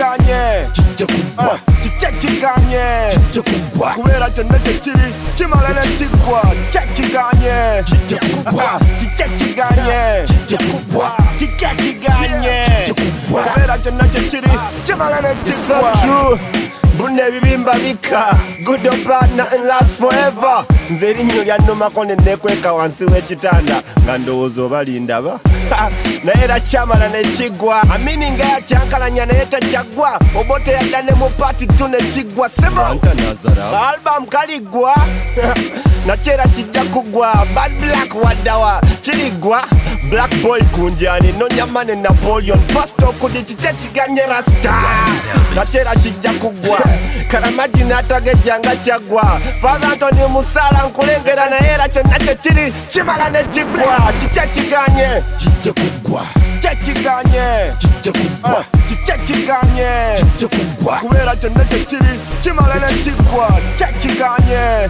kikanye kikanye kubera cyane kiri kimala ne kigwa kikanye kikanye kubera cyane kiri kimala ne kigwa Bune bibimba bika good or bad nothing lasts forever Nzeri nyulya noma kone nekweka wansi w'ekitanda nga ndowooza obalinda ba naye era kyamala ne kigwa amini nga yakyankalanya naye takyagwa obote yadda ne mu pati tu ne kigwa sebo album kaligwa nakyera kijja kugwa bad black waddawa kirigwa black boy kunjani nonyama ne Napoleon pasto kudi kikye kiganye rasta nakyera kijja kugwa Karamaji natagejanga kyagwa Father Anthony Musala nkulengera naye era kyonna kye kiri kimala ne kigwa kikye kiganye kigwa kubera kyonna kye kiri kimala ne kigwa kiganye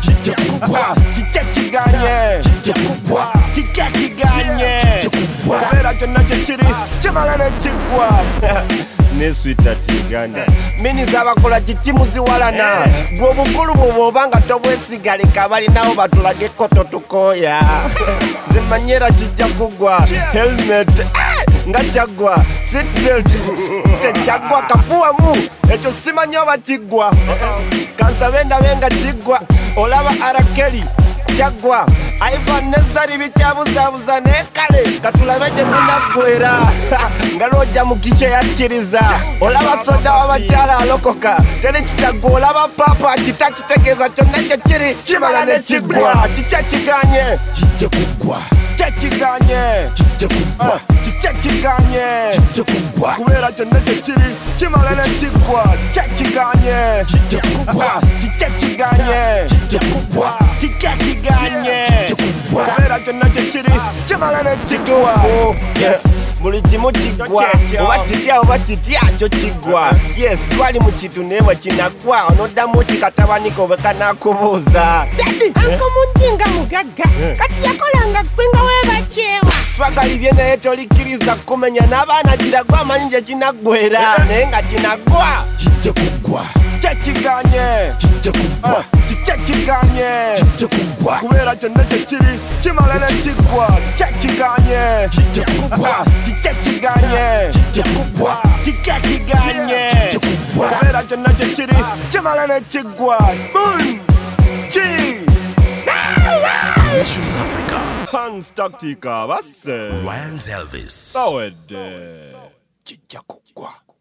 kubera kyonna kye kiri kimala ne kigwa ne sweetheart Uganda mini z'abakola kikimuziwalana gwe obukulu bw'obanga tobwesigaleka balinawo batulage koto tukoya zimanyera kijja kugwa helmet nga kyagwa seatbelt tekyagwa kafuwamu ekyo simanyi oba kiggwa kansabe ndabe nga kiggwa olaba arakeli kyagwa Ivan Nezari bikyabuzaabuza naye kale katulabe gye munaggwera nga lwojja mu kikye yakkiriza olaba soda w'abakyala alokoka teri kitagwa olaba papa akitakitegeeza kyonna kye kiri kimala ne kiggwa kikye kiganye kubera kyonna kye kiri kimala ne kiggwa kiganye kubera kyonna kye kiri kimala ne kiggwa buli kimu kiggwa oba kitya oba kitya kyo kiggwa yes twali mu kitu naye bwe kinagwa onoddamu kikatabaniko bwe kanakubuuza anko muntinga mugagga kati yakolanga gwe nga weebakyewa twagalibye naye tolikkiriza kumenya n'abaana giragwa amanyi gye kinaggwera naye nga kinagwa kiganye kubera kyonna kye kiri kimala ne kiggwa kiganye kubera kyonna kye kiri kimala ne kiggwa Nations Africa. Hans Tactica, basse Ryan's Elvis. Bawedde kijja kugwa